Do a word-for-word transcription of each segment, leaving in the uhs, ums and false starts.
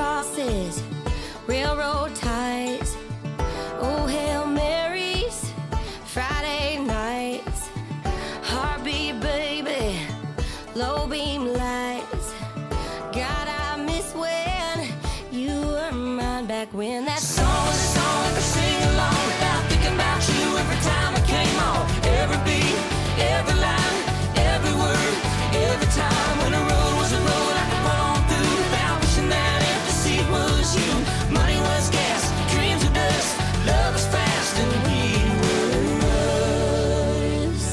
crosses, railroad ties, oh, Hail Marys, Friday nights, heartbeat baby, low beam lights. God, I miss when you were mine back when that song was a song I could sing along without thinking about you every time it came on. Every beat, every line, every word, every time when a road was a road I could run on through without wishing that empty seat was you. Money was gas, dreams were dust, love was fast, and we were us.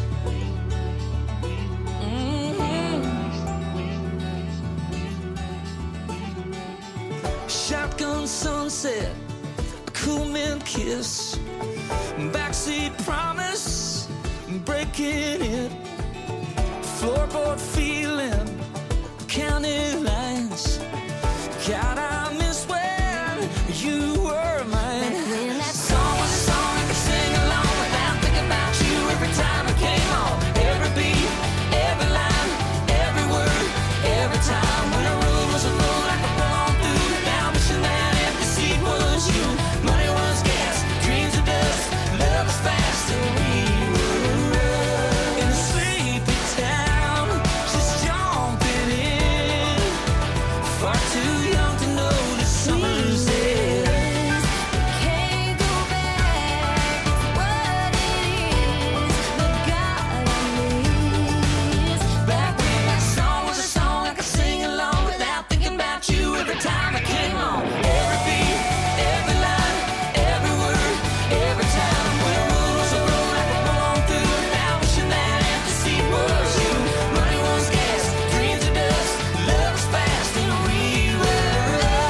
Mm-hmm. Shotgun sunset, cool mint kiss, backseat promise, breaking it, floorboard feeling, county lines. God, I miss when you were mine. When that song was a song I could sing along without thinking about you every time it came on. Every beat, every line, every word, every time when a road was a road I could run on through without wishing that empty seat was you. Money was gas, dreams were dust, love was fast, and we were in a sleepy town, just jumping in, far too young to know the summer's end. Can't go back, it's what it is, but God, I miss back when that song was a song I could sing along without thinking about you every time it came on. Every beat, every line, every word, every time when a road was a road I could run on through without wishing that empty seat was you. Money was gas, dreams were dust, love was fast, and we were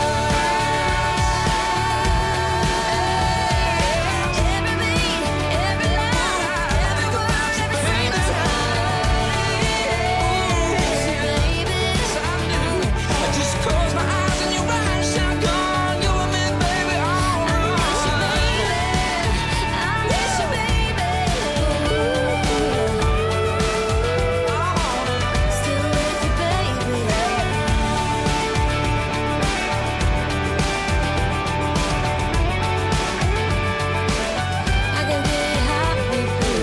us. Every beat, every line, every word, every single time. Baby, I knew. I just closed my eyes and your eyes shine gone. You were me, baby, all right. I miss you, baby. Still with you, baby. I can get hot with you.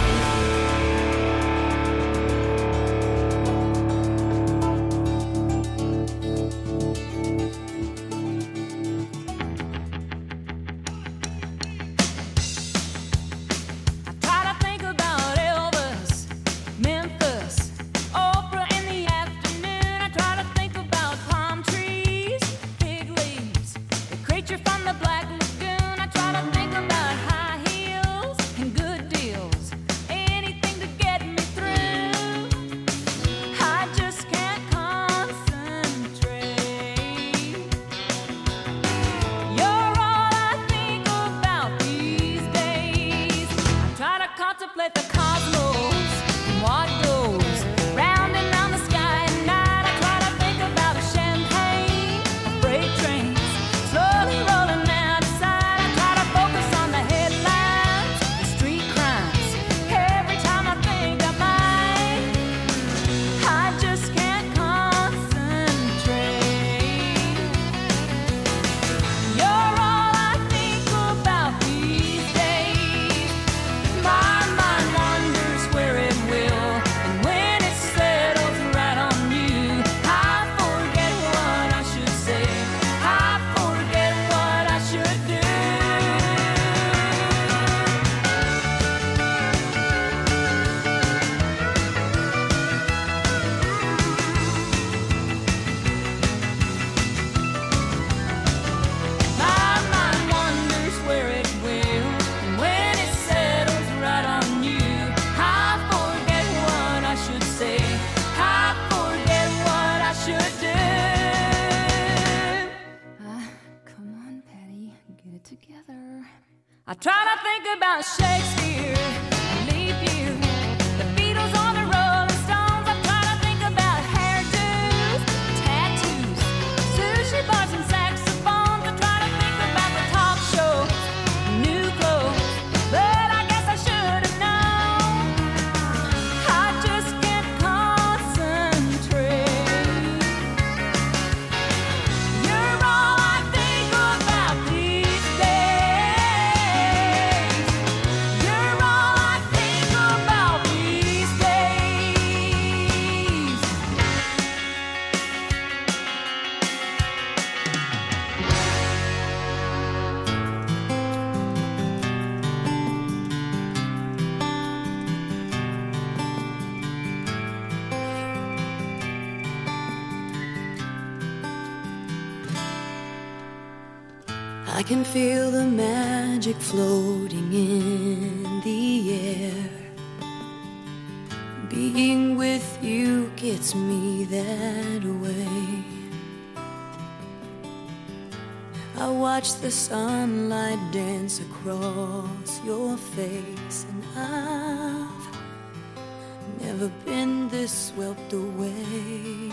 I try to think about Elvis, Memphis, Oprah in the afternoon. I try to think about palm trees, fig leaves, the creature from the Black Lagoon. I try to think about high heels and good deals, anything to get me through. I just can't concentrate. You're all I think about these days. I try to contemplate the cosmos and what goes round and round the sky at night. I try to think about a champagne, a freight trains, slowly rolling out of sight. I try to focus on the headlines, the street crimes. Every time I think I might, I just can't concentrate. You're all I think about these days. My mind wanders where it will, and when it settles right on you, I forget what I should say. I forget what I should do. My mind wanders where it will, and when it settles right on you, I forget what I should say. I forget what I should do. Ah, come on, Patty, get it together. I try to think about Shakespeare, leap year, the Beatles on the Rolling Stones. I try to think about hairdos, tattoos, sushi bars and saxophones. I try to think about the talk shows, new clothes, but I guess I should have known. I just can't concentrate. You're I can feel the magic floating in the air. Being with you gets me that way. I watch the sunlight dance across your face, and I've never been this swept away.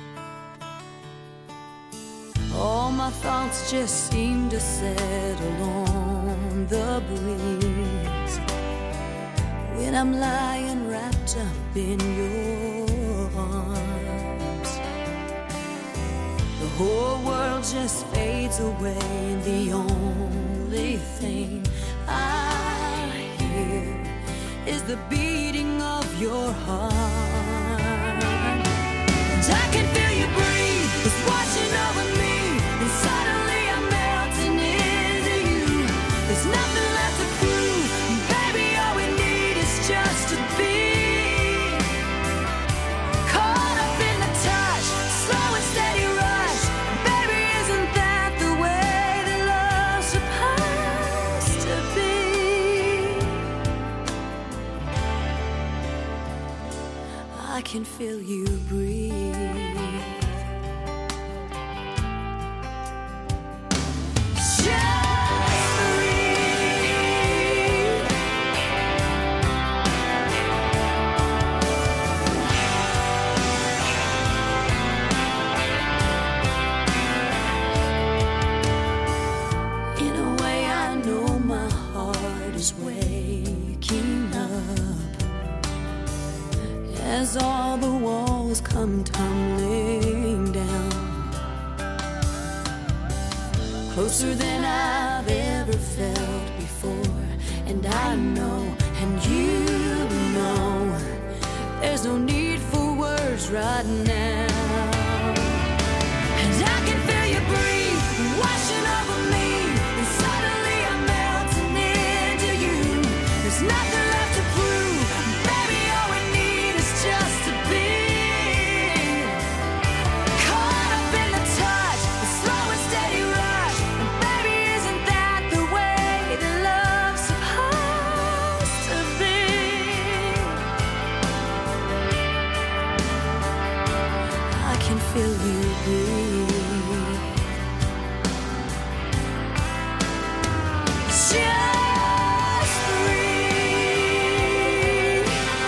All my thoughts just seem to settle on the breeze when I'm lying wrapped up in your arms. The whole world just fades away, and the only thing I hear is the beating of your heart. And I can feel you breathe, it's washing over me, and suddenly I'm melting into you. There's nothing left to prove, baby, all we need is just to be caught up in the touch, slow and steady rush. Baby, isn't that the way that love's supposed to be? I can feel you breathe. As all the walls come tumbling down, closer than I've ever felt before. And I know, and you know, there's no need for words right now. And I can feel you breathe, washing over me, and suddenly I'm melting into you. There's nothing left to prove, baby, all we need is just to be caught up in the touch, the slow and steady rush. And baby, isn't that the way that love's supposed to be? I can feel you breathe. Just breathe.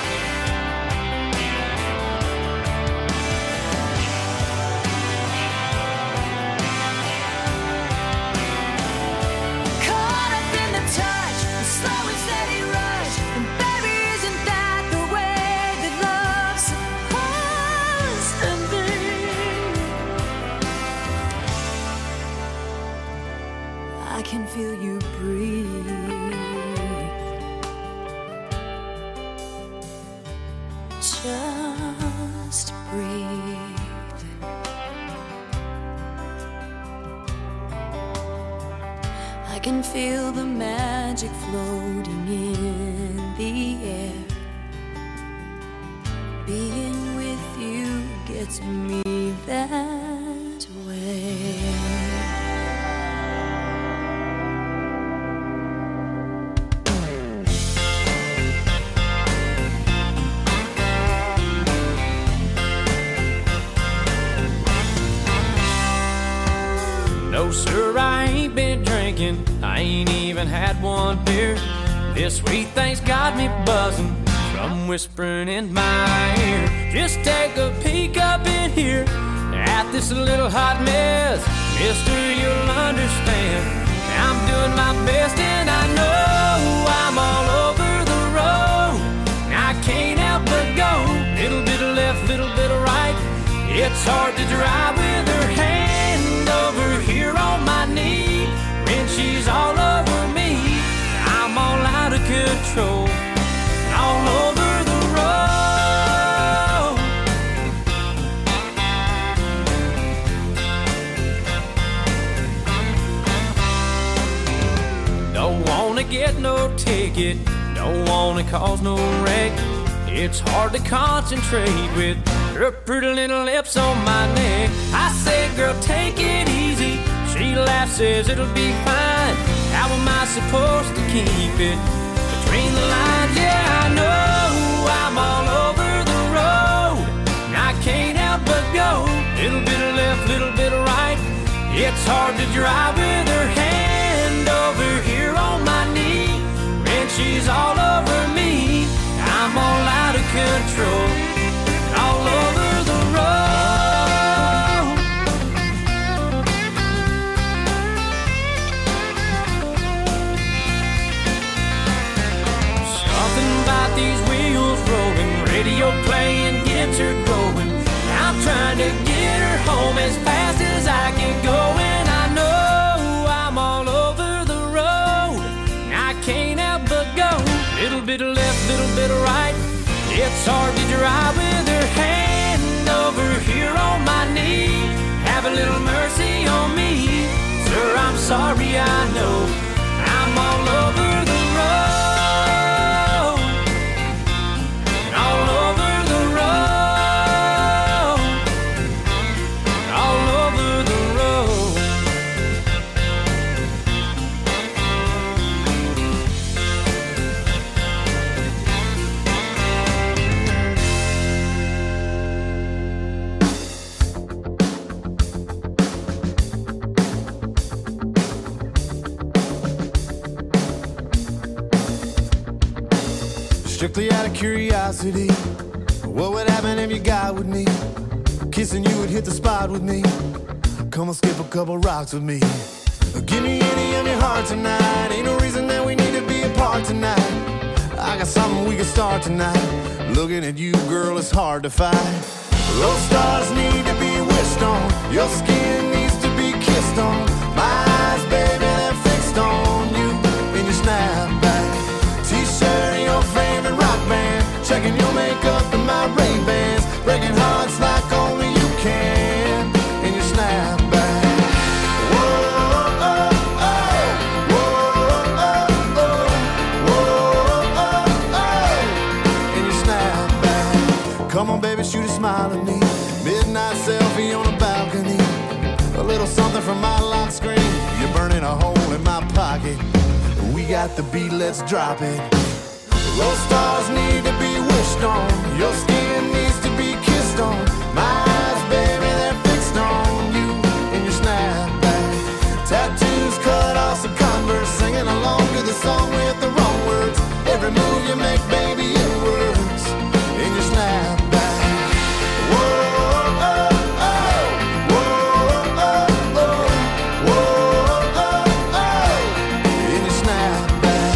Caught up in the touch, the slow and steady rush. And baby, isn't that the way that love's supposed to be? I can feel you breathe. Just breathe. I can feel the magic floating in the air. Being with you gets me that way. No, sir, I ain't been drinking. I ain't even had one beer. This sweet thing's got me buzzing from whispering in my ear. Just take a peek up in here at this little hot mess. Mister, you'll understand. I'm doing my best and I know I'm all over the road. I can't help but go. Little bit of left, little bit of right. It's hard to drive with her hand over here on my knee when she's all over me. I'm all out of control, all over the road. Don't wanna get no ticket, don't wanna cause no wreck. It's hard to concentrate with her pretty little lips on my neck. I said, girl, take it easy. She she laughs, says it'll be fine. How am I supposed to keep it between the lines? Yeah, I know I'm all over the road, and I can't help but go. Little bit of left, little bit of right. It's hard to drive with her hand over here on my knee, and she's all over me. I'm all out of control, all over the road. Something about these wheels rolling, radio playing gets her going. I'm trying to get her home as fast as I can go, and I know I'm all over the road, and I can't help but go. Little bit of left, little bit of right. It's hard to drive with her hand over here on my knee. Have a little mercy on me, sir, I'm sorry, I know I'm all over the road, all over the road, all over the road. Strictly out of curiosity, what would happen if you got with me? Kissing you would hit the spot with me. Come on, skip a couple rocks with me. Give me any of your heart tonight. Ain't no reason that we need to be apart tonight. I got something we can start tonight. Looking at you, girl, it's hard to fight. Those stars need to be wished on. Your skin needs to be kissed on. My eyes, baby, they're fixed on you in your snapback T-shirt and your favorite rock band. Checking your makeup and my Ray-Bans. Breaking hearts like only you can in your snapback. Whoa, oh, oh. Whoa, oh, oh. Whoa, oh, oh. In your snapback. Come on, baby, shoot a smile at me. Midnight selfie on a balcony. A little something from my lock screen. You're burning a hole in my pocket. We got the beat, let's drop it. Those stars need to be wished on. Your skin needs to be kissed on. My eyes, baby, they're fixed on you in your snapback. Tattoos cut off some Converse. Singing along to the song with the wrong words. Every move you make, baby, it works in your snapback. Whoa, oh, oh. Whoa, oh, oh. Whoa, oh, oh. In your snapback.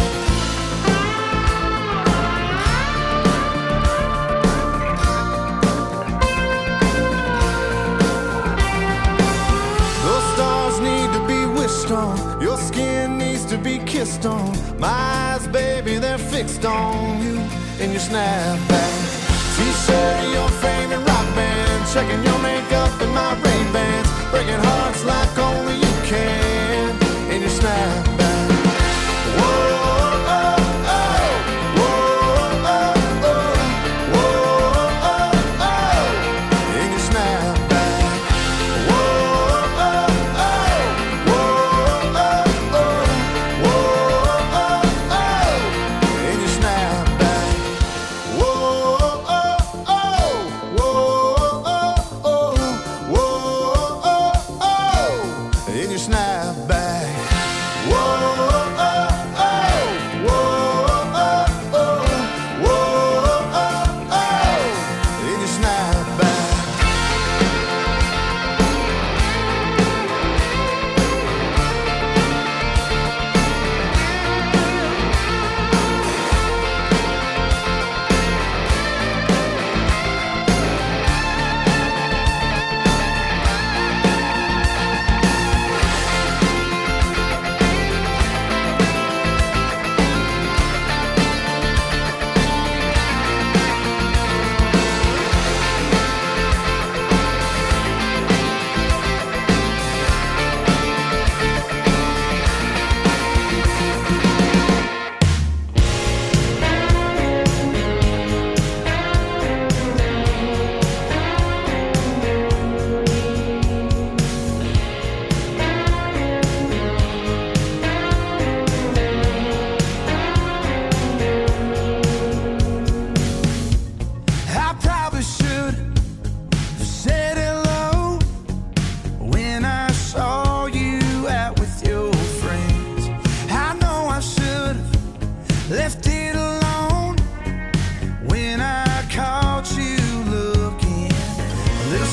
Those stars need to be wished on. Your skin needs to be kissed on. My eyes, baby, they're fixed on you in your snapback T-shirt and your favorite rock band. Checking your makeup and my Ray-Bans. Breaking hearts like only you can in your snapback. Whoa, oh, oh. Whoa, oh, oh. Whoa, oh, oh. In your snapback. Whoa, oh, oh. Whoa, oh, oh. Whoa, oh, oh. In your snapback. Whoa, oh, oh. Whoa, oh, oh. Whoa, oh, oh.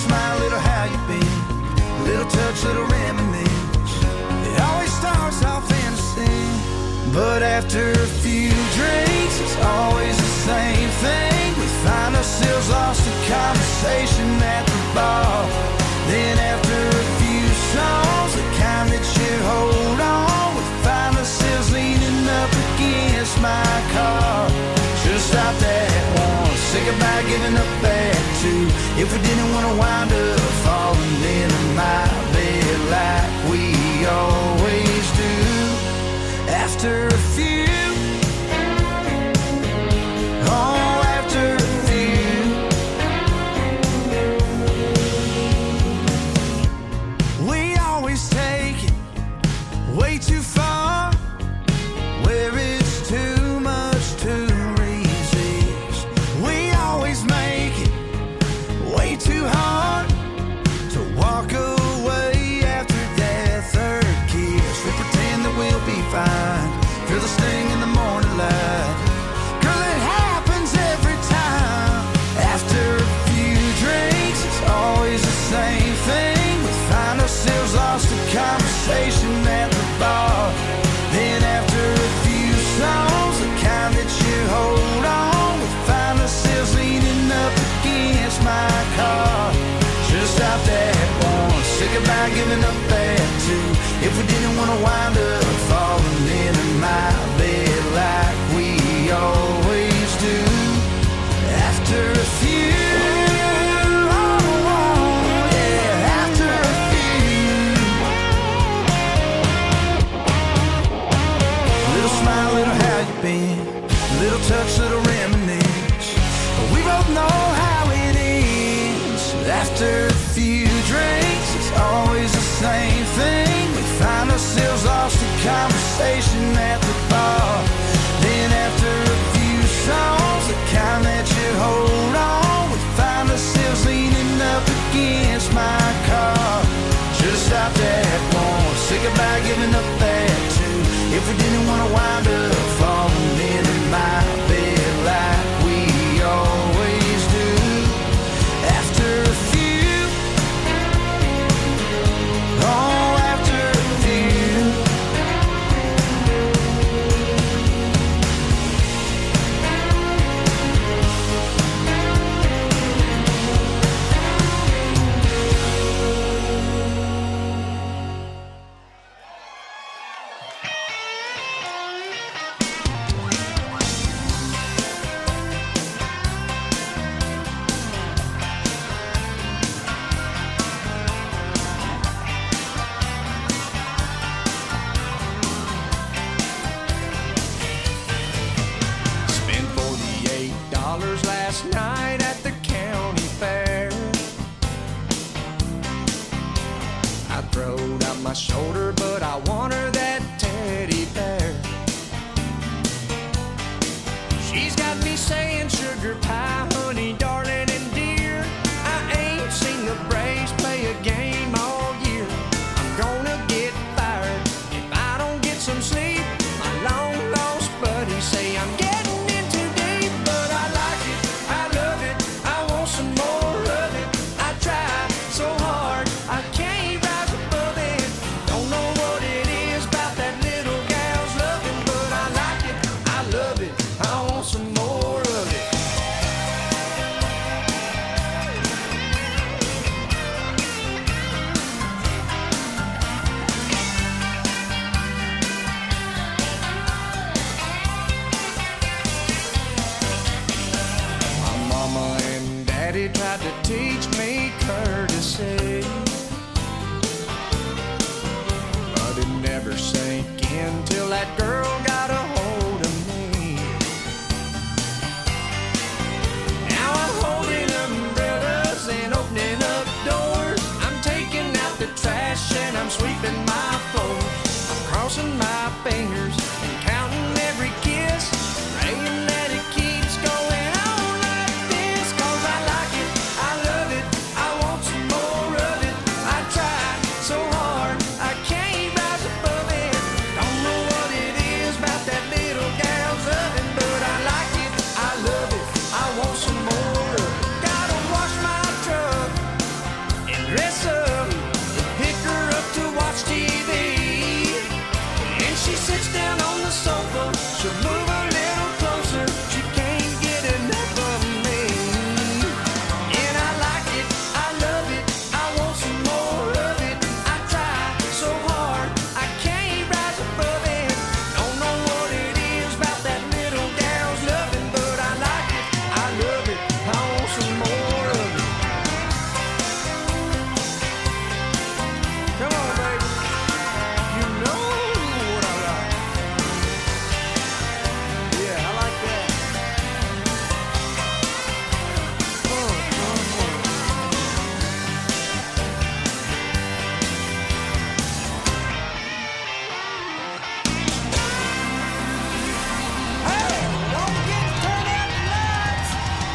smile, little how you been, little touch, little reminisce. It always starts off innocent, but after a few drinks, it's always the same thing. We find ourselves lost in conversation at the bar. Then after a few songs, the kind that you hold on, we find ourselves leaning up against my car. Should've stopped at one, say goodbye, giving up at two. If we didn't want to wind up falling into my bed like we always do. After a few, oh, after a few, we always take it way too far, where it's too much to resist. We always make it way too hard to walk away after that third kiss. We pretend that we'll be fine, feel the sting in the morning light. Girl, it happens every time. After a few drinks, it's always the same thing. We find ourselves lost in conversation at the bar. Then after a few songs, the kind that you hold on, we find ourselves leaning up against my car. Should've stopped at one, say goodbye, giving up at two. If we didn't want to wind up falling into my bed like we always do. After a few, oh, oh, yeah, after a few. Little smile, little how you been, little touch, little reminisce. We both know how it ends. After a few drinks, it's always the same thing. We find ourselves lost in conversation at the bar. Then after a few songs, the kind that you hold on, we find ourselves leaning up against my car. Should've stopped at one, say goodbye, giving up at two. If we didn't want to wind up falling into my bed like we always do. After a few, oh, after a few. Spent forty-eight dollars last night at the county fair. I throwed out my shoulder, but I want her that teddy bear. She's got me saying sugar pie, honey, darling, and dear. I ain't seen the Braves play a game all year. I'm gonna get fired if I don't get some sleep. My long lost buddies say I'm getting in too deep, but I like it, I love it, I want some more of it. I try so hard, I can't rise above it. Don't know what it is, dress up, pick her up to watch T V. And she sits down on the sofa, she'll move a little closer, she can't get enough of me. And I like it, I love it, I want some more of it. I try so hard, I can't rise above it. Don't know what it is about that little gal's loving, but I like it, I love it, I want some more of it. Come on, baby, you know what I like. Yeah, I like that. Uh, uh, uh. Hey, don't forget to turn out the lights.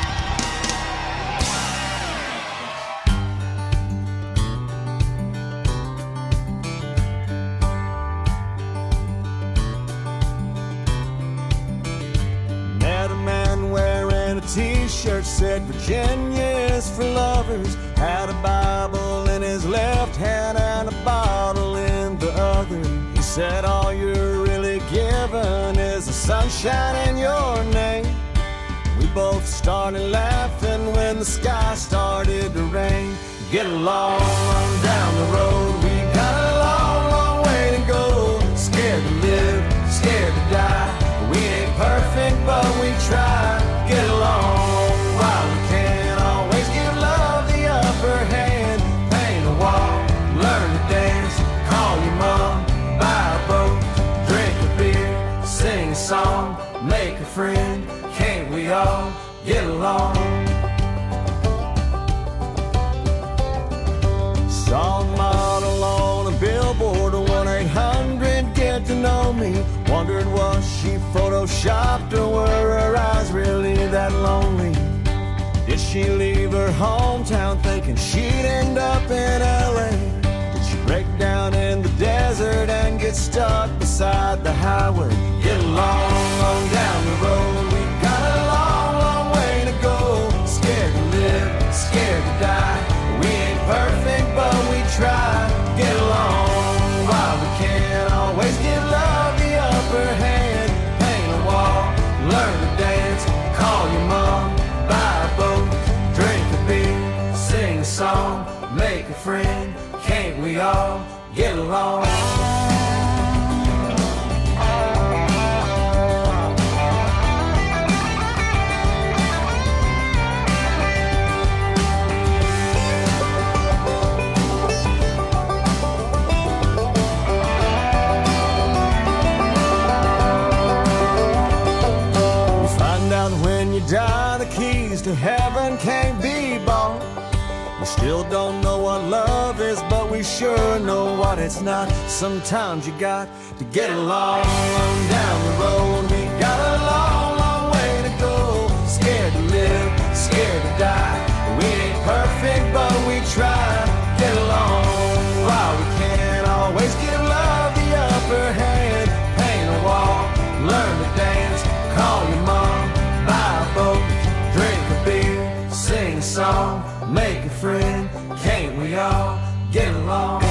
Met a man wearing a t-shirt, said Virginia is for lovers. Had a Bible in his left hand and a bottle in the other. He said all you're really given is the sunshine in your name. We both started laughing when the sky started to rain. Get along down the road, we got a long, long way to go. Scared to live, scared to die. We ain't perfect, but we try. Get along while we can. Always give love the upper hand. Paint a wall, learn to dance. Call your mom, buy a boat, drink a beer, sing a song, make a friend. Can't we all get along? Saw a model on a billboard, one eight hundred get to know me. Wondered was she photoshopped or were her eyes really that lonely? Did she leave her hometown thinking she'd end up in L A? Did she break down in the desert and get stuck beside the highway? Get along on down the road, we got a long, long way to go. Scared to live, scared to die. We ain't perfect, but we try. Get along while we can. Always give love the upper hand. Paint a wall, learn to dance. Call your mom, buy a boat, drink a beer, sing a song, make a friend. Can't we all get along? When you die, the keys to heaven can't be bought. We still don't know what love is, but we sure know what it's not. Sometimes you got to get along down the road. We got a long, long way to go. Scared to live, scared to die. We ain't perfect, but we try. Get along while we can. Always give love the upper hand. Paint a wall, learn to dance. Call your mom, buy a boat, drink a beer, sing a song, make a friend. Can't we all get along?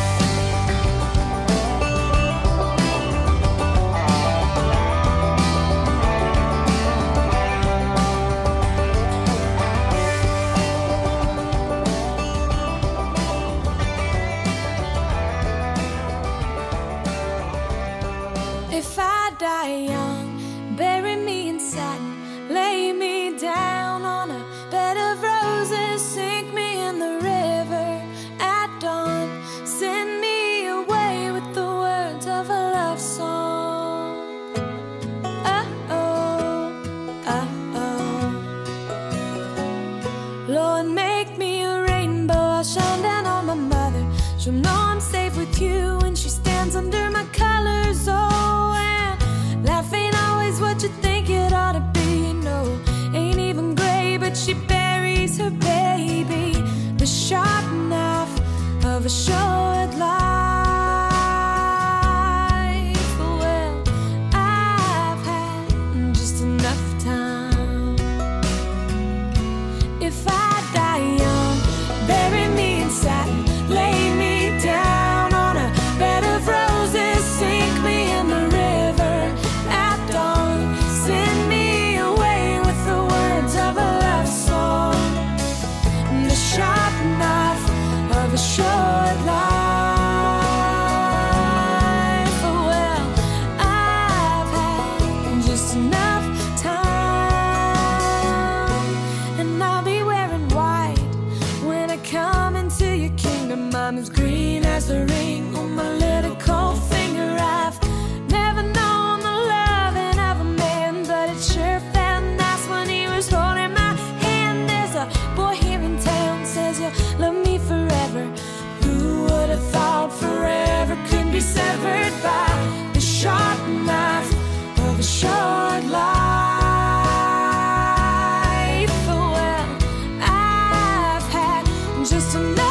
If I die young, bury me in satin, lay me down on a bed of roses, sink me in the river at dawn, send me away with the words of a love song. Uh-oh, uh-oh. Lord, make me a rainbow, I'll shine down on my mother. She'll know I'm safe with you when she stands under my colors. Oh, and life ain't always what you think it ought to be. No, ain't even gray, but she buries her baby. The sharp knife of a short life. Well, I've had just enough time. If I die young, bury me in satin, of a short life. Well, I've had just enough time, and I'll be wearing white when I come into your kingdom. I'm as green as the ring on my little cold finger. I've never known the loving of a man, but it sure felt nice when he was holding my hand. There's a boy here in town says you'll love me forever. Who would have thought forever could be severed by the sharp knife of a short life? Well, I've had just enough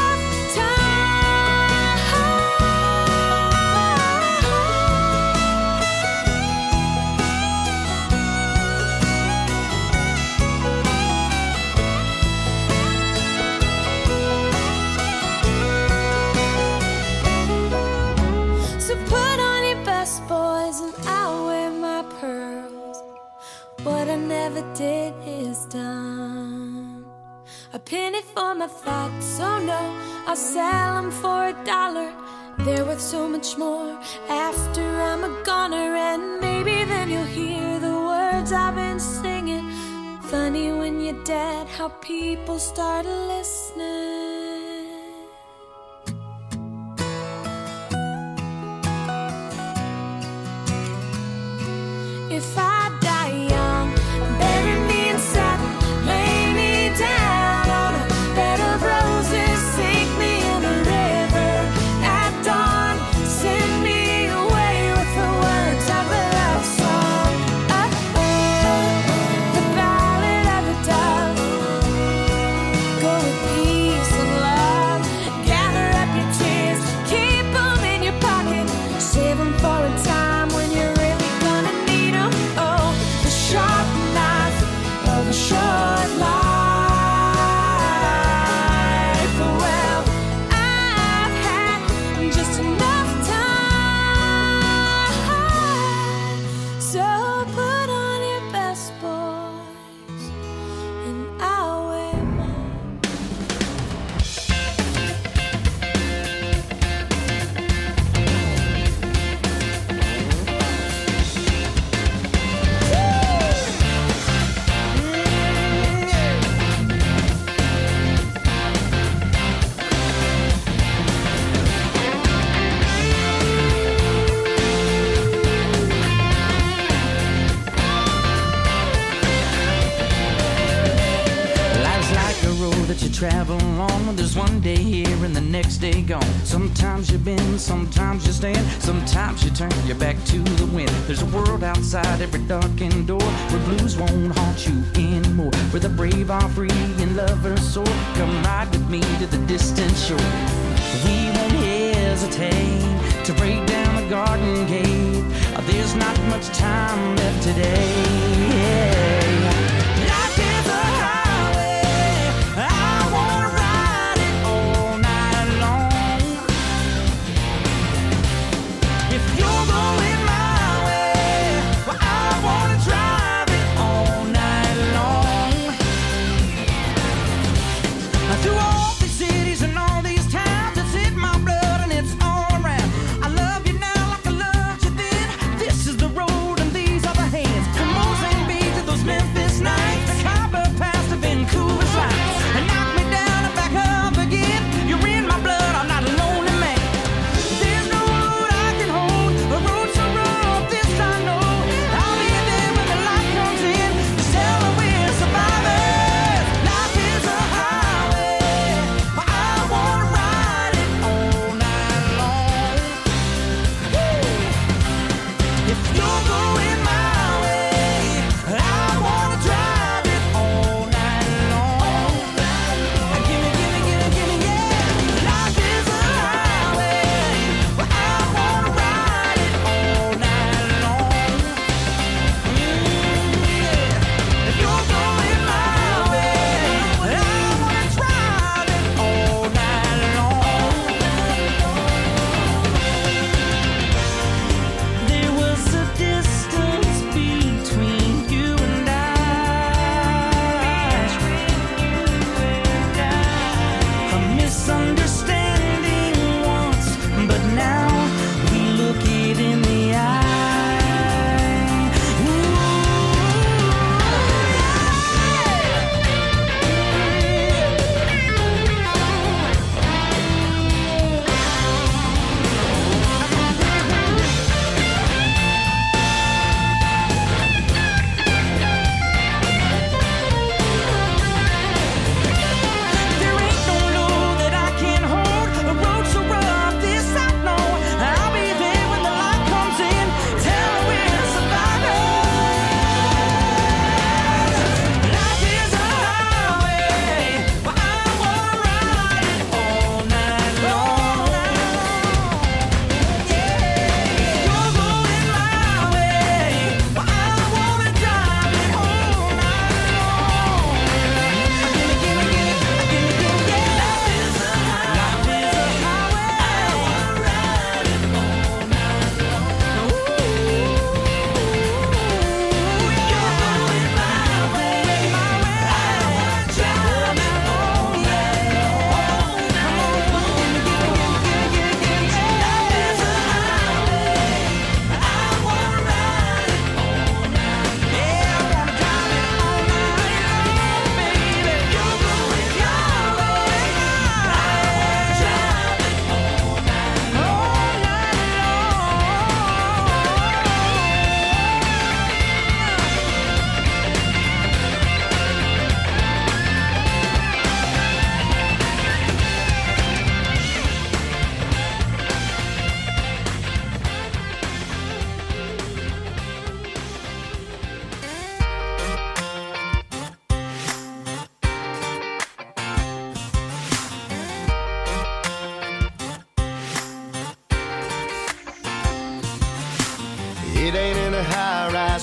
did is done. A penny for my thoughts, oh no, I'll sell them for a dollar. They're worth so much more after I'm a goner. And maybe then you'll hear the words I've been singing. Funny when you're dead how people start listening. If I die young, bury me in satin, lay me down on a bed of roses, sink me in a river at dawn, send me away with the words of a love song. Oh, oh, the ballad of a dove. Go with peace and love, gather up your tears, keep them in your pocket, save them for a time when you're really gonna need them. Oh, the sharp knife of a short life. Well, I've had just enough time, so put on your best, boys, and I'll wear mine. Life's like a road that you travel on. There's one day here and the next day gone. Sometimes you bend, sometimes you stand, sometimes you turn your back to the wind. There's a world outside every darkened door where blues won't haunt you anymore, where the brave are free and lovers soar. Come ride with me to the distant shore. We won't hesitate to break down the garden gate. There's not much time left today. Life is a highway, I wanna ride it all night long. If you're going my way, well, I wanna drive it all night long. Through all these cities and all these towns, it's in my blood and it's all around. I love you now like I loved you then. This is the road and these are the hands. Come on, Saint Beach to those men.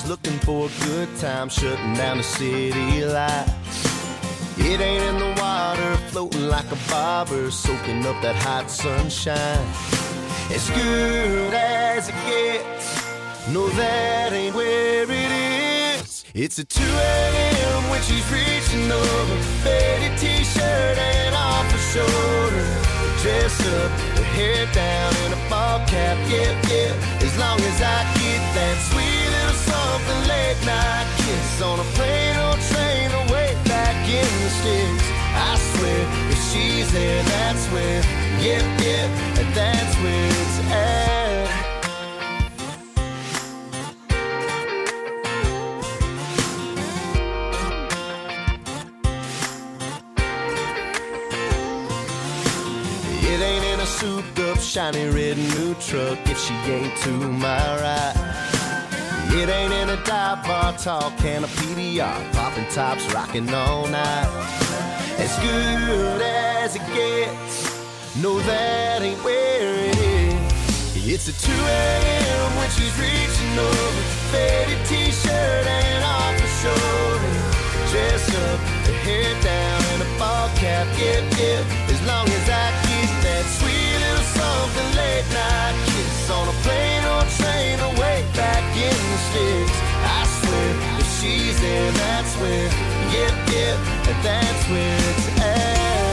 looking for a good time, shutting down the city lights. It ain't in the water, floating like a bobber, soaking up that hot sunshine. As good as it gets, no, that ain't where it is. It's at two a.m. when she's reaching over, faded t-shirt and off her shoulder, dressed up, her hair down in a ball cap, yeah, yeah. As long as I get that sweet little something late night kiss on a plane or train away back in the sticks. I swear, if she's there, that's where, yeah, yeah, that's where it's at. It ain't in a souped up, shiny red new truck if she ain't to my right. It ain't in a dive bar, tall can of P D R, popping tops, rocking all night. As good as it gets, no, that ain't where it is. It's at two a.m. when she's reaching over, faded t-shirt and off her shoulder, dressed up, her hair down in a ball cap, yeah, yeah. As long as I get that sweet little something late night kiss on a plane or train away back in the sticks. I swear, if she's there, that's where, yep, yep, that's where it's at.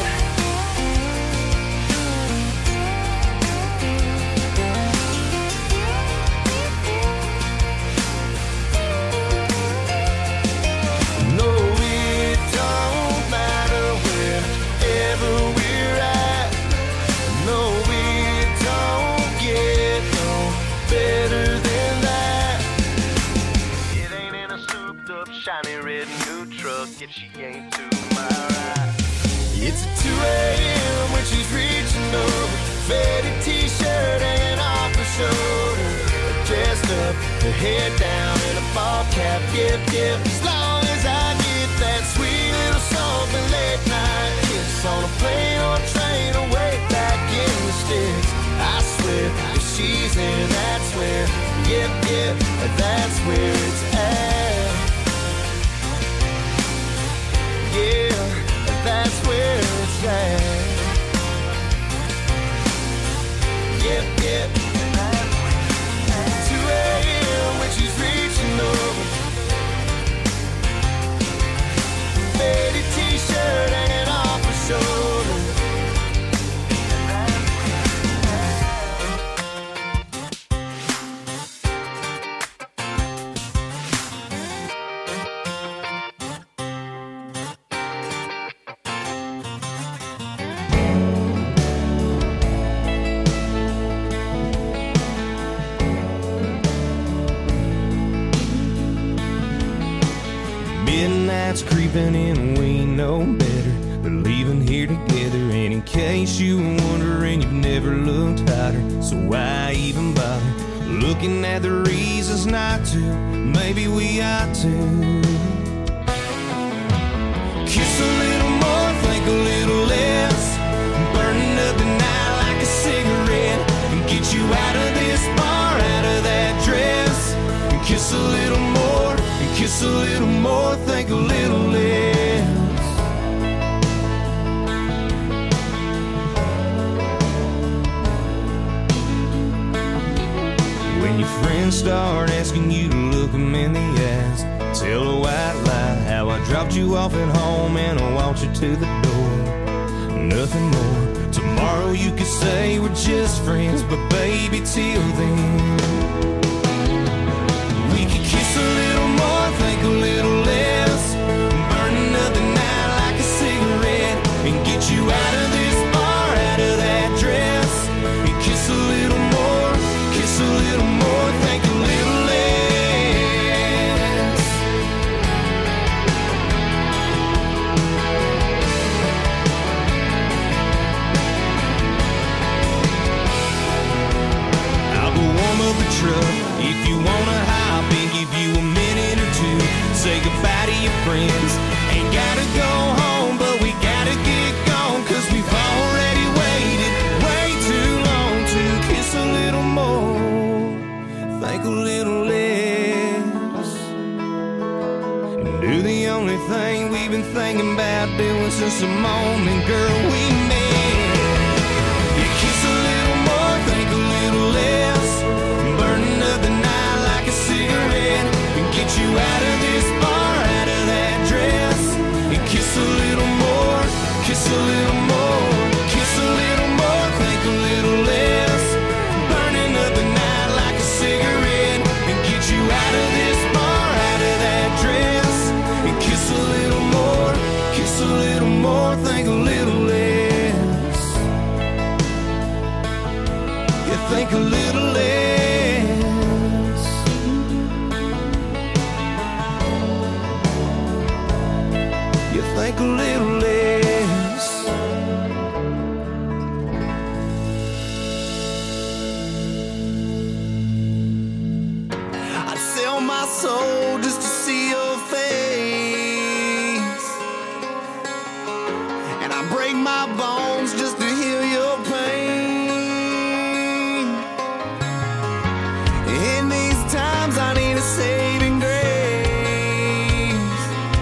No, it don't matter wherever we're at. No, it don't get no better than that. It ain't in a souped up, shiny red new truck if she ain't to my right. It's at two a.m. when she's reaching over, faded t-shirt and off her shoulder, dressed up, her hair down in a ball cap, yep, yep. As long as I get that sweet little something late night kiss on a plane or train away back in the sticks. I swear, if she's there, that's where, yep, yep, that's where it's at. Yeah, that's where it's at. Yep, yep, two a.m. when she's reaching over, faded t-shirt hanging off her shoulder. Midnight's creeping in, we know better. We're leaving here together, and in case you were wondering, you've never looked hotter. So why even bother looking at the reasons not to? Maybe we ought to kiss a little more, think a little less, burning up the night like a cigarette, and get you out of this bar, out of that dress, and kiss a little more, and kiss a little more, think a little less. When your friends start asking you to look them in the eyes, tell a white lie how I dropped you off at home and I walked you to the door. Nothing more. Tomorrow you could say we're just friends, but baby, till then we could kiss a little more, think a little less, burning up the night like a cigarette, and get you out of this bar, out of that dress, and kiss a little more, kiss a little more, think a little less. I'll go warm up the truck if you wanna hop and give you a minute or two. Say goodbye to your friends. Ain't gotta go home, but we gotta get gone, 'cause we've already waited way too long to kiss a little more, think a little less. since the moment, girl, we met. You kiss a little more, think a little less, burning up the night like a cigarette, and get you out of this bar, out of that dress. And kiss a little more, kiss a little more, kiss a little more, think a little less, burning up the night like a cigarette, and get you out of this bar, out of that dress. And kiss a little more, kiss a little more, think a little less. You think a little less. You think a little less. I'd sell my soul just to see your face, and I break my bones just to heal your pain. In these times I need a saving grace,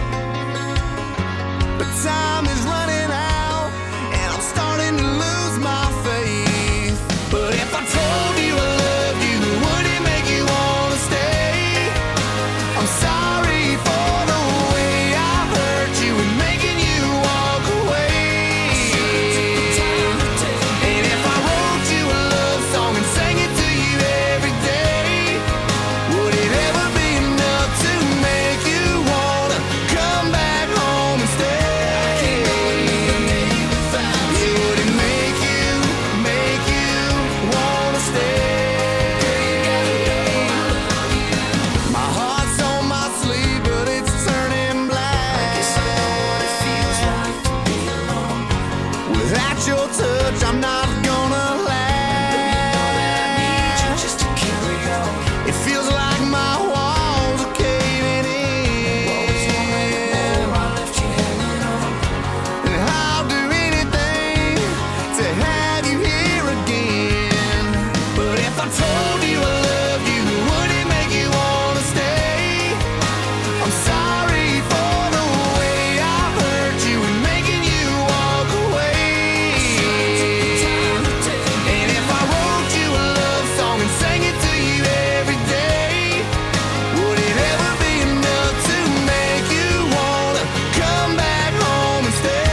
but time is running out and I'm starting to lose my faith. But if I told you I loved you, would it make you wanna stay? I'm sorry for the way I hurt you and making you walk away. And if I wrote you a love song and sang it to you every day, would it ever be enough to make you wanna come back home and stay? Would it make you, make you wanna stay? My heart's on my sleeve, but it's turning black. Without your touch, I'm not gonna last. It feels like my walls are caving in, and I'll do anything to have you here again. But if I told you I loved you, would it make you wanna stay? I'm sorry for the way I hurt you and making you walk away. And if I wrote you a love song and sang it to you every day, would it ever be enough to make you wanna come back home and stay?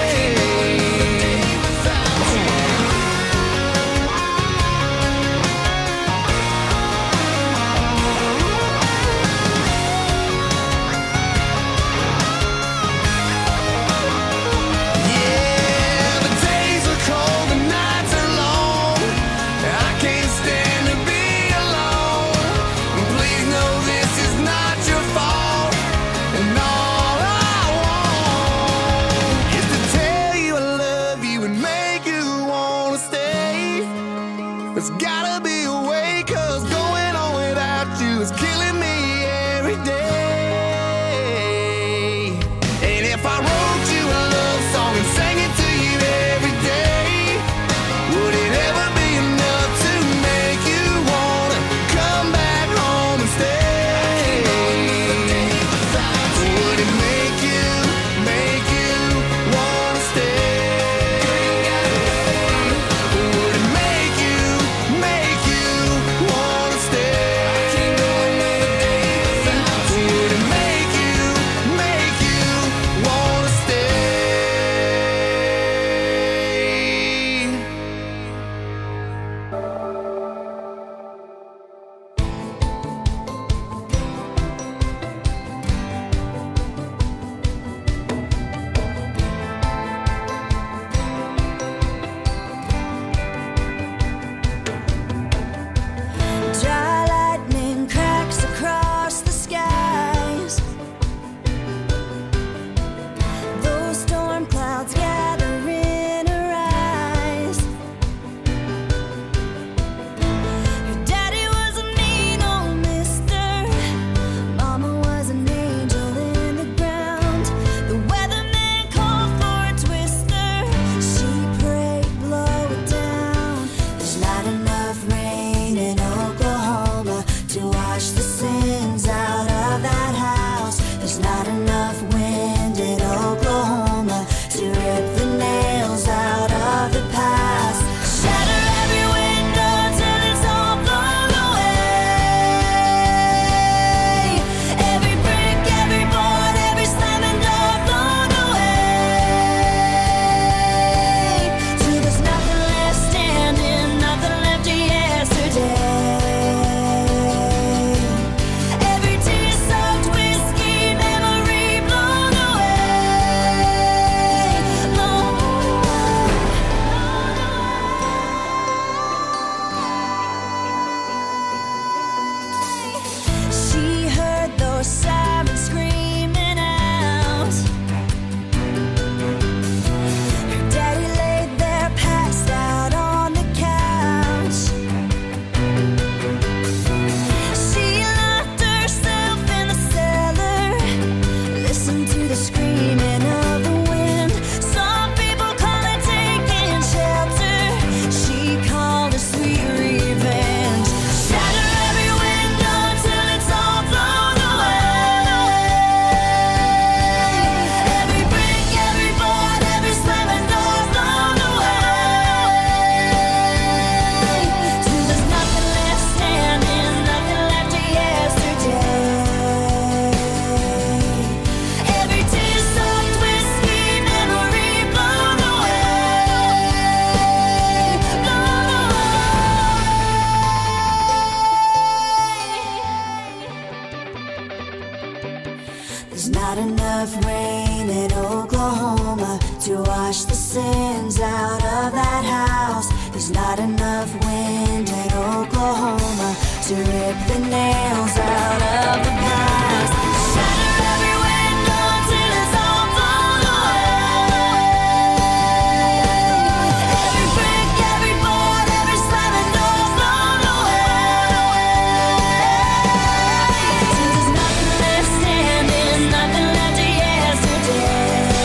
Yeah, the days are cold, the nights are long. I can't stand to be alone. Please know this is not your fault, and all I want is to tell you I love you and make you wanna stay. There's gotta be a way, 'cause going on without you is killing me every day. And if I wrote you a love song and sang it to you every day, would it ever be enough to make you wanna come back home and stay? Would it make you, make you wanna stay? Would it make you, make you wanna stay? Would it make you, make you wanna stay? Dry lightning cracks across the skies. Those storm clouds gather in her eyes. sins out of that house. There's not enough wind in Oklahoma to rip the nails out of the past. Shatter every window till it's all blown away. Every brick, every board, every slamming door blown away. Since there's nothing left standing, nothing left to yesterday.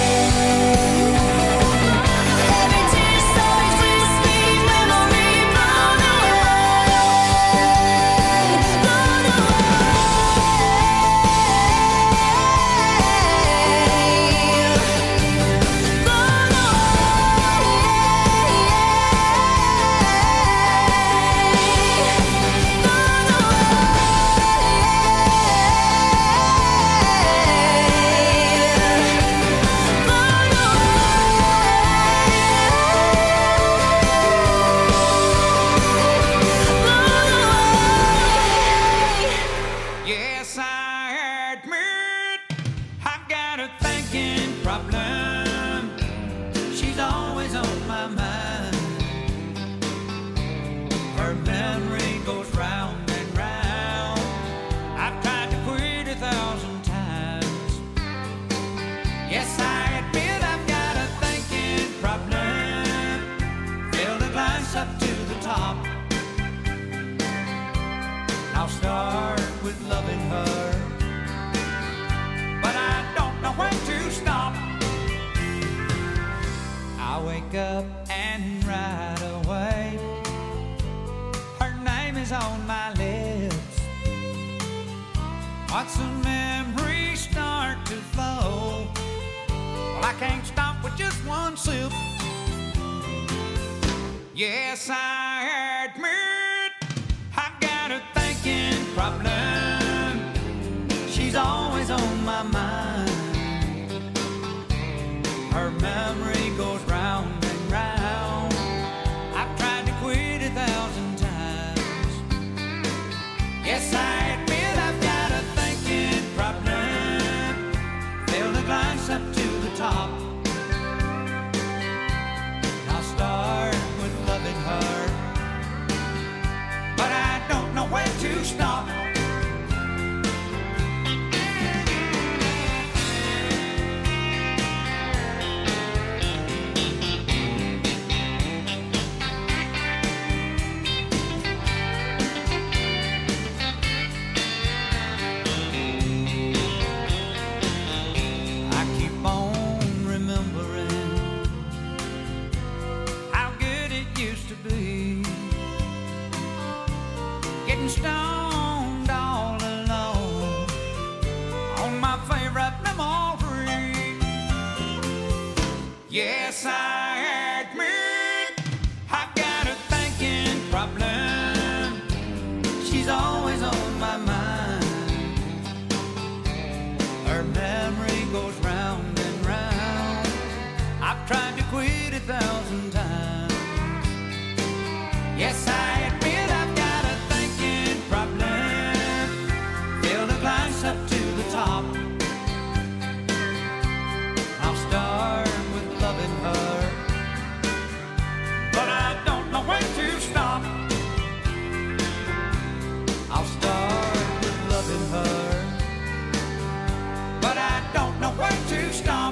Every tear so sweet, sweet memory blown away, blown Yes, I admit I've got a thinking problem. She's always on my mind. Her memory goes round and round. I've tried to quit a thousand times. Yes, I admit I've got a thinking problem. Fill the glass up to the top. I'll start with loving her, but I don't know when to stop. I wake up and right away her name is on my lips. Watch the memories start to flow. Well, I can't stop with just one sip. Yes, I admit I've got a thinking problem. She's always on my mind. Her memory goes round and round. I've tried to quit a thousand times. Yes, I admit I've got a thinking problem. Fill the glass up to the top. I'll start with loving her, but I don't know when to stop. I keep on remembering how good it used to be. Getting stoned all alone on my favorite memory. Yes, I admit I've got a thinking problem. She's always on my mind. Her memory goes round and round. I've tried to quit a thousand times. Yes, I admit I've got a thinking problem. Fill the glass up to the top. I'll start with loving her, but I don't know when to stop. I'll start with loving her, but I don't know when to stop.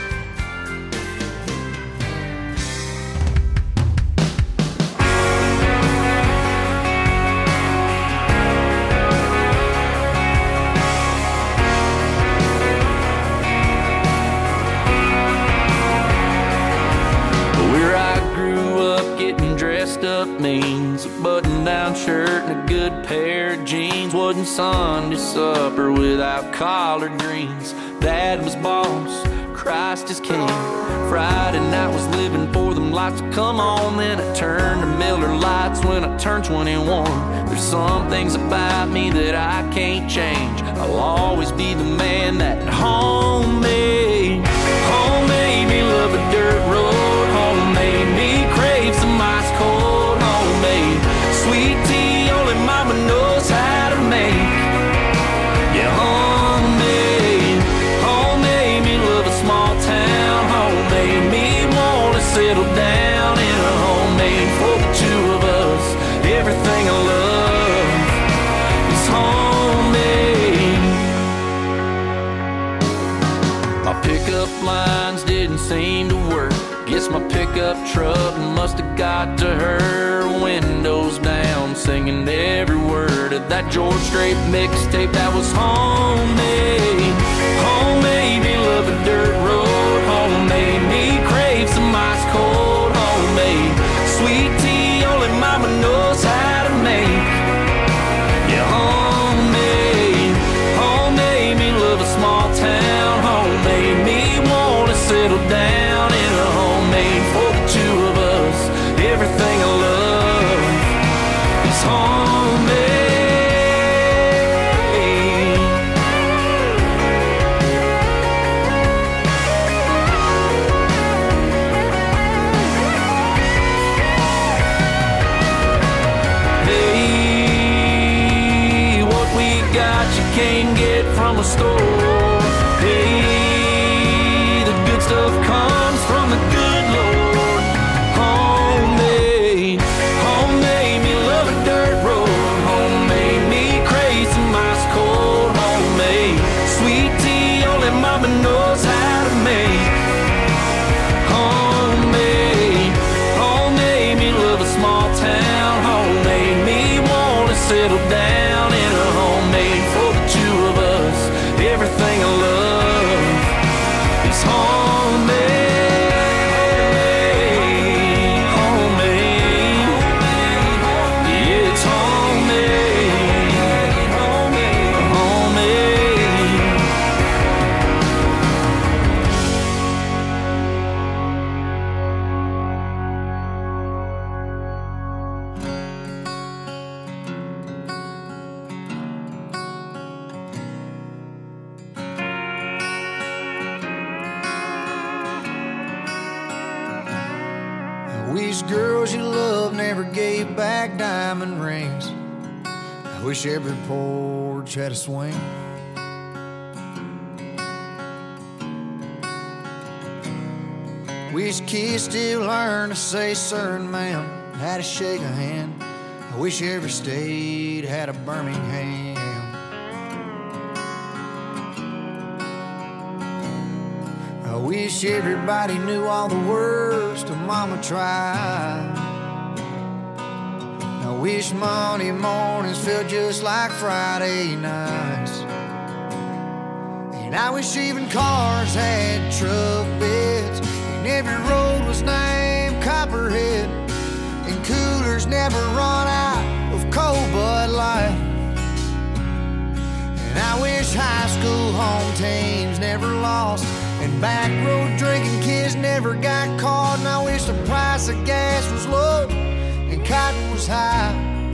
Where I grew up, getting dressed up means a button-down shirt and a good pair of jeans. Wasn't Sunday supper without collard greens. Dad was boss, Christ is king. Friday night was living for them lights to come on. Then I turned to Miller Lights when I turned twenty-one. There's some things about me that I can't change. I'll always be the man that home made. Home made me love a dirt road. Home made me crave some ice cold homemade sweet tea only mama knows how to make. Yeah, homemade. Home made me love a small town. Home made me wanna must have got to her, windows down, singing every word of that George Strait mixtape that was homemade. Homemade me love a dirt road, homemade me crave some ice cold, homemade sweet tea only mama knows how to make. Yeah, homemade, homemade me love a small town, homemade me wanna settle down in a homemade for the two of us. Everything I love is homemade. Hey, what we got you can't get from a store. Hey, the good stuff comes from the good Lord. Homemade, homemade me love a dirt road. Homemade me crave some ice cold. Homemade sweet tea only mama knows how to make. Homemade, homemade me love a small town. Homemade me wanna settle down in a homemade for the two of us. Everything I love is homemade, homemade. Yeah, it's homemade, homemade, homemade. I wish girls you love never gave back diamond rings. I wish every porch had a swing. Wish kids still learn to say sir and ma'am, how to shake a hand. I wish every state had a Birmingham. I wish everybody knew all the words to Mama Tried. I wish Monday mornings felt just like Friday nights. And I wish even cars had truck beds, and every road was named Copperhead, and coolers never run out of cold Bud Light. And I wish high school home teams never lost, and back road drinking kids never got caught. And I wish the price of gas was low and cotton was high.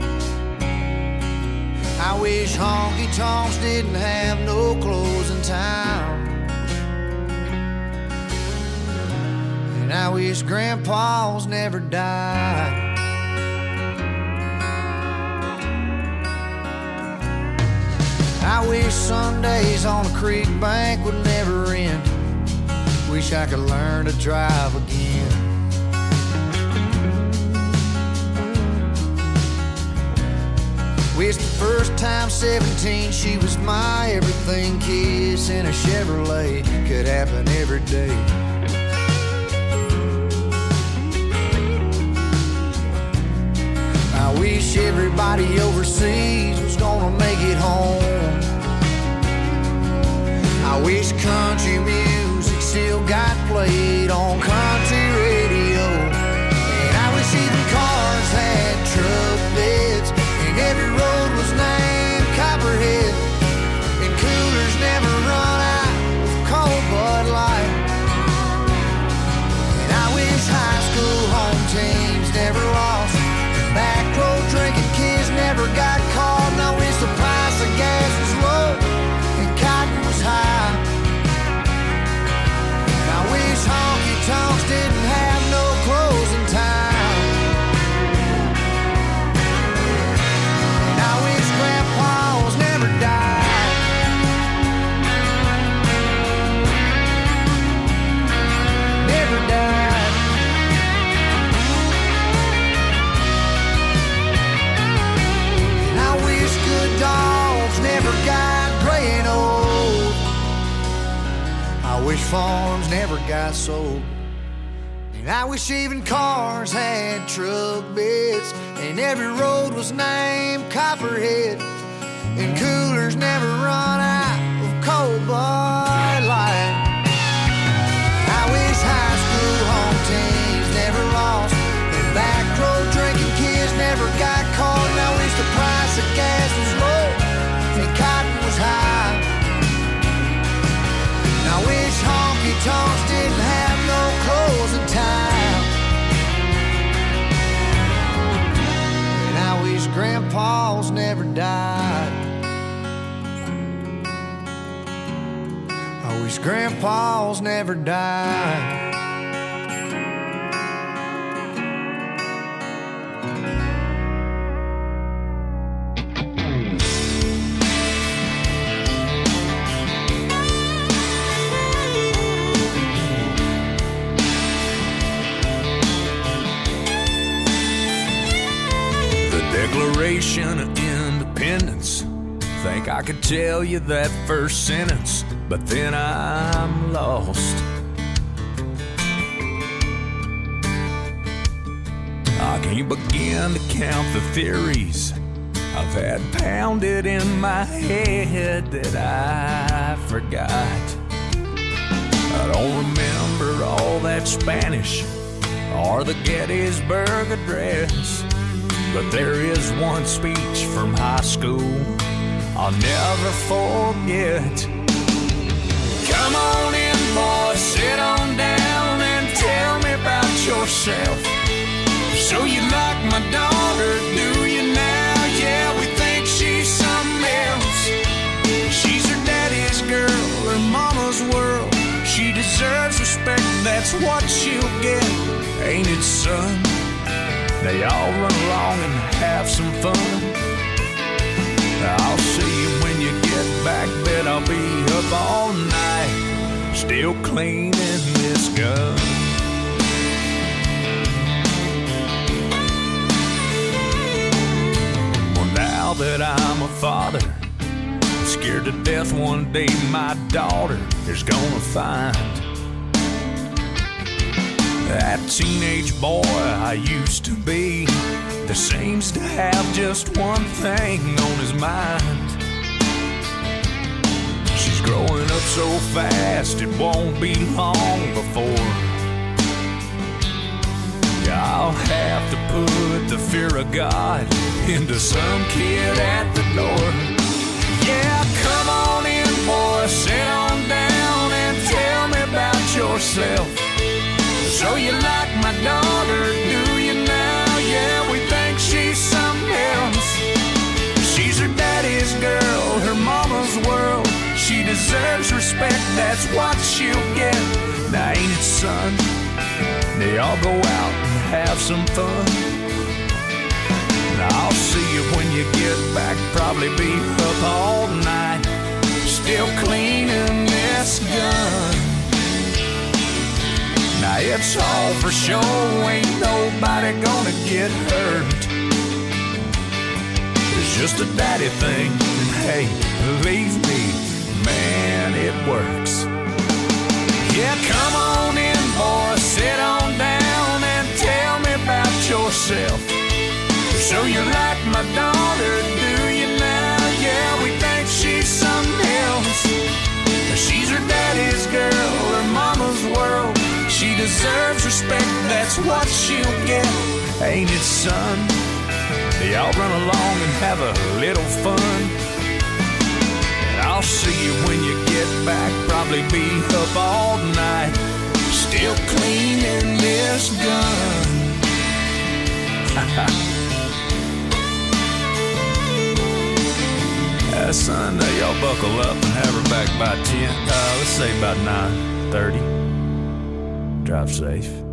I wish honky tonks didn't have no closing time. And I wish grandpas never died. I wish Sundays on a creek bank would never end. Wish I could learn to drive again. Wish the first time seventeen she was my everything. Kiss in a Chevrolet could happen every day. I wish everybody overseas was gonna make it home. I wish country music still got played on country radio. And I wish even cars had truck beds, and every road was named Copperhead, and coolers never run out of cold Bud Light. And I wish high school home teams never lost, and back road drinking kids never got caught. And I wish the price of gas was low and cotton was high. And I wish honky tonks didn't have no closing time. And I wish grandpas never died. Never died. And I wish good dogs never got gray and old. I wish farms never got sold. And And I wish even cars had truck beds, and every road was named Copperhead, and coolers never run out of cold Bud Light. I wish high school home teams never lost, and back road drinking kids never got caught. And I wish the price of gas was low and cotton was high. And I wish honky tonks didn't have no closing time. And I wish grandpas never died. I wish grandpas never died. Declaration of Independence. Think I could tell you that first sentence, but then I'm lost. I can't begin to count the theories I've had pounded in my head that I forgot. I don't remember all that Spanish or the Gettysburg Address, but there is one speech from high school I'll never forget. Come on in, boys, sit on down and tell me about yourself. So you like my daughter, do you now? Yeah, we think she's something else. She's her daddy's girl, her mama's world. She deserves respect, that's what she'll get, ain't it, son? They all run along and have some fun. I'll see you when you get back, bet I'll be up all night, still cleaning this gun. Well, now that I'm a father, I'm scared to death one day my daughter is gonna find that teenage boy I used to be that seems to have just one thing on his mind. She's growing up so fast it won't be long before I'll have to put the fear of God into some kid at the door. Yeah, come on in, boy, sit on down and tell me about yourself. So you like my daughter, do you now? Yeah, we think she's something else. She's her daddy's girl, her mama's world. She deserves respect, that's what she'll get. Now ain't it, son? They all go out and have some fun. And I'll see you when you get back, probably be up all night, still cleaning this gun. Now it's all for show, ain't nobody gonna get hurt. It's just a daddy thing, and hey, believe me, man, it works. Yeah, come on in, boy, sit on down and tell me about yourself. So you like my daughter, do you now? Yeah, we think she's something else. She's her daddy's girl, her mama's world. She deserves respect, that's what she'll get, ain't it, son? They all run along and have a little fun. And I'll see you when you get back, probably be up all night, still cleaning this gun. uh, son, uh, y'all buckle up and have her back by ten, uh, let's say about nine thirty. Drive safe.